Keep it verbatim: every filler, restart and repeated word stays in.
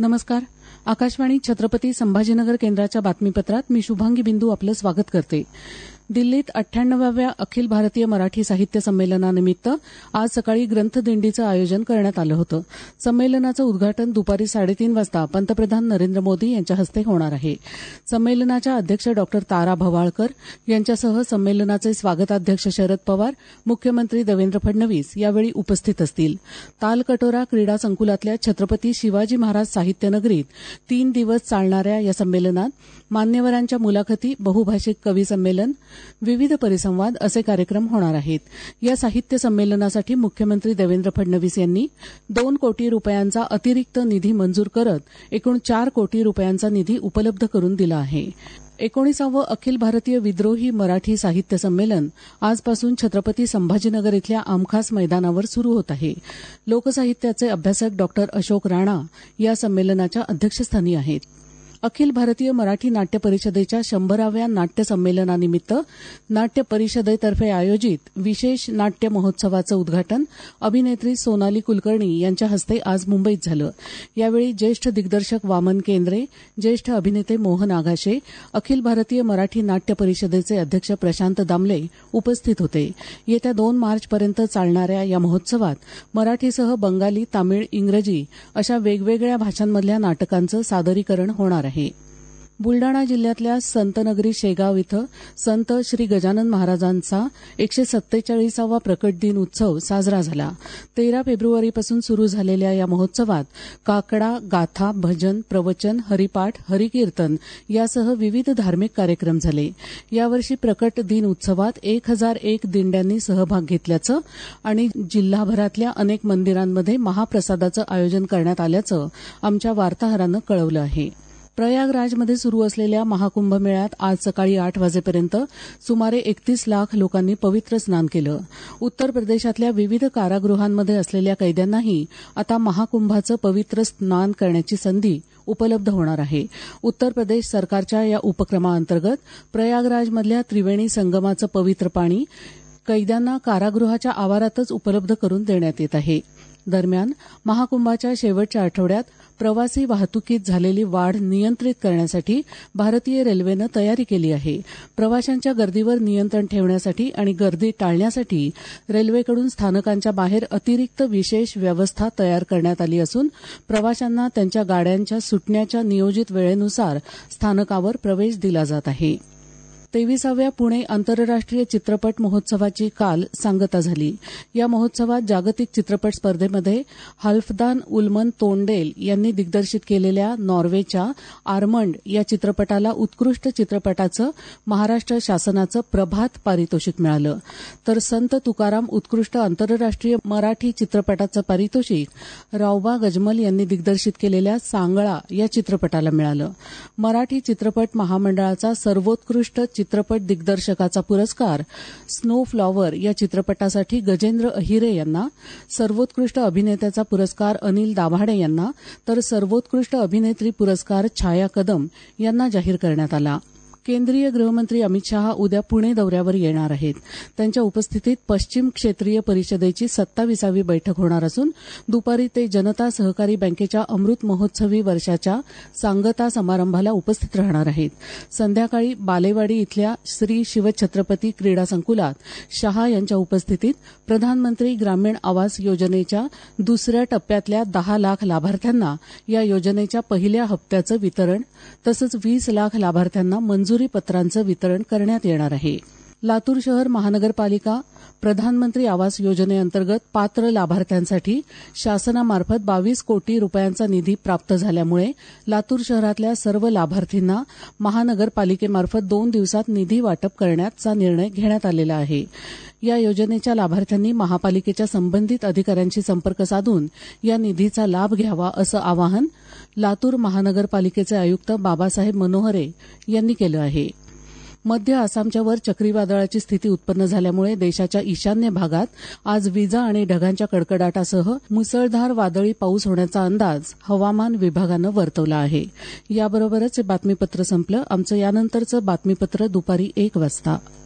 नमस्कार. आकाशवाणी छत्रपती संभाजीनगर केंद्राच्या बातमीपत्रात मी शुभांगी बिंदू आपलं स्वागत करते. दिल्लीत अठ्ठ्याण्णवाव्या अखिल भारतीय मराठी साहित्य संमेलनानिमित्त आज सकाळी ग्रंथदिंडीचं आयोजन करण्यात आलं होतं. संमेलनाचं उद्घाटन दुपारी साडेतीन वाजता पंतप्रधान नरेंद्र मोदी यांच्या हस्ते होणार आहे. संमेलनाच्या अध्यक्ष डॉ तारा भवाळकर यांच्यासह संमेलनाचे स्वागताध्यक्ष शरद पवार, मुख्यमंत्री देवेंद्र फडणवीस यावेळी उपस्थित असतील. तालकटोरा क्रीडा संकुलातल्या छत्रपती शिवाजी महाराज साहित्य नगरीत तीन दिवस चालणाऱ्या या संमेलनात मान्यवरांच्या मुलाखती, बहुभाषिक कवी संमेलन, विविध परिसंवाद असे कार्यक्रम होणार आहेत. या साहित्य संमेलनासाठी मुख्यमंत्री देवेंद्र फडणवीस यांनी दोन कोटी रुपयांचा अतिरिक्त निधी मंजूर करत एकूण चार कोटी रुपयांचा निधी उपलब्ध करून दिला आहे. एकोणीसावं अखिल भारतीय विद्रोही मराठी साहित्य संमेलन आजपासून छत्रपती संभाजीनगर इथल्या आमखास मैदानावर सुरू होत आहे. लोकसाहित्याचे अभ्यासक डॉ अशोक राणा या संमेलनाच्या अध्यक्षस्थानी आहेत. अखिल भारतीय मराठी नाट्य परिषदेच्या शंभराव्या नाट्य संमेलनानिमित्त नाट्य परिषदेतर्फे आयोजित विशेष नाट्य महोत्सवाचं उद्घाटन अभिनेत्री सोनाली कुलकर्णी यांच्या हस्ते आज मुंबईत झालं. यावेळी ज्येष्ठ दिग्दर्शक वामन केंद्रे, ज्येष्ठ अभिनेते मोहन आगाशे, अखिल भारतीय मराठी नाट्य परिषदेचे अध्यक्ष प्रशांत दामले उपस्थित होते. येत्या दोन मार्चपर्यंत चालणाऱ्या या महोत्सवात मराठीसह बंगाली, तामिळ, इंग्रजी अशा वेगवेगळ्या भाषांमधल्या नाटकांचं सादरीकरण होणार आहे. बुलडाणा जिल्ह्यातल्या संतनगरी शेगाव इथं संत श्री गजानन महाराजांचा एकशे सत्तेचाळीसावा प्रकट दिन उत्सव साजरा झाला. तेरा फेब्रुवारीपासून सुरू झालेल्या या महोत्सवात काकडा, गाथा, भजन, प्रवचन, हरिपाठ, हरिकीर्तन यासह विविध धार्मिक कार्यक्रम झाले. यावर्षी प्रकट दिन उत्सवात एक हजार एक दिंड्यांनी सहभाग घेतल्याचं आणि जिल्हाभरातल्या अनेक मंदिरांमध्ये महाप्रसादाचं आयोजन करण्यात आल्याचं आमच्या वार्ताहरानं कळवलं आहे. प्रयागराजमध्ये सुरू असलेल्या महाकुंभ मेळ्यात आज सकाळी आठ वाजेपर्यंत सुमारे एकतीस लाख लोकांनी पवित्र स्नान केलं. उत्तर प्रदेशातल्या विविध कारागृहांमध्ये असलेल्या कैद्यांनाही आता महाकुंभाचं पवित्र स्नान करण्याची संधी उपलब्ध होणार आहे. उत्तर प्रदेश सरकारच्या या उपक्रमाअंतर्गत प्रयागराजमधल्या त्रिवेणी संगमाचं पवित्र पाणी कैद्यांना कारागृहाच्या आवारातच उपलब्ध करून देण्यात येत आहे. दरम्यान महाकुंभाच्या शेवटच्या आठवड्यात प्रवासी वाहतुकीत झालेली वाढ नियंत्रित करण्यासाठी भारतीय रेल्वेनं तयारी केली आहे. प्रवाशांच्या गर्दीवर नियंत्रण ठेवण्यासाठी आणि गर्दी टाळण्यासाठी रेल्वेकडून स्थानकांच्या बाहेर अतिरिक्त विशेष व्यवस्था तयार करण्यात आली असून प्रवाशांना त्यांच्या गाड्यांच्या सुटण्याच्या नियोजित वेळेनुसार स्थानकावर प्रवेश दिला जात आहे. तेविसाव्या पुणे आंतरराष्ट्रीय चित्रपट महोत्सवाची काल सांगता झाली. या महोत्सवात जागतिक चित्रपट स्पर्धेमध्ये हल्फदान उल्मन तोंडेल यांनी दिग्दर्शित केलेल्या नॉर्वेच्या आर्मंड या चित्रपटाला उत्कृष्ट चित्रपटाचं महाराष्ट्र शासनाचं प्रभात पारितोषिक मिळालं. तर संत तुकाराम उत्कृष्ट आंतरराष्ट्रीय मराठी चित्रपटाचं पारितोषिक रावबा गजमल यांनी दिग्दर्शित केलेल्या सांगळा या चित्रपटाला मिळालं. मराठी चित्रपट महामंडळाचा सर्वोत्कृष्ट चित्रपट दिग्दर्शकाचा पुरस्कार स्नो फ्लॉवर या चित्रपटासाठी गजेंद्र अहिरे यांना, सर्वोत्कृष्ट अभिनेत्याचा पुरस्कार अनिल दाभाडे यांना तर सर्वोत्कृष्ट अभिनेत्री पुरस्कार छाया कदम यांना जाहीर करण्यात आला. केंद्रीय गृहमंत्री अमित शहा उद्या पुणे दौऱ्यावर येणार आहेत. त्यांच्या उपस्थितीत पश्चिम क्षेत्रीय परिषदेची सत्ताविसावी बैठक होणार असून दुपारी ते जनता सहकारी बँकेच्या अमृत महोत्सवी वर्षाच्या सांगता समारंभाला उपस्थित राहणार आहेत. संध्याकाळी बालेवाडी इथल्या श्री शिवछत्रपती क्रीडा संकुलात शहा यांच्या उपस्थितीत प्रधानमंत्री ग्रामीण आवास योजनेच्या दुसऱ्या टप्प्यातल्या दहा लाख लाभार्थ्यांना या योजनेच्या पहिल्या हप्त्याचं वितरण तसंच वीस लाख लाभार्थ्यांना मंजुरी पत्रांचं वितरण करण्यात येणार आहे. लातूर शहर महानगरपालिका प्रधानमंत्री आवास योजनेअंतर्गत पात्र लाभार्थ्यांसाठी शासनामार्फत बावीस कोटी रुपयांचा निधी प्राप्त झाल्यामुळे लातूर शहरातल्या सर्व लाभार्थींना महानगरपालिकेमार्फत दोन दिवसात निधी वाटप करण्याचा निर्णय घेण्यात आलेला आहे. या योजनेच्या लाभार्थ्यांनी महापालिकेच्या संबंधित अधिकाऱ्यांशी संपर्क साधून या निधीचा लाभ घ्यावा असं आवाहन लातूर महानगरपालिकेचे आयुक्त बाबासाहेब मनोहरे यांनी केलं आहे. मध्य आसामच्या वर चक्रीवादळाची स्थिती उत्पन्न झाल्यामुळे देशाच्या ईशान्य भागात आज विजा आणि ढगांच्या कडकडाटासह मुसळधार वादळी पाऊस होण्याचा अंदाज हवामान विभागानं वर्तवला आहे. याबरोबरच हे बातमीपत्र संपलं. आमचं यानंतरचं बातमीपत्र दुपारी एक वाजता.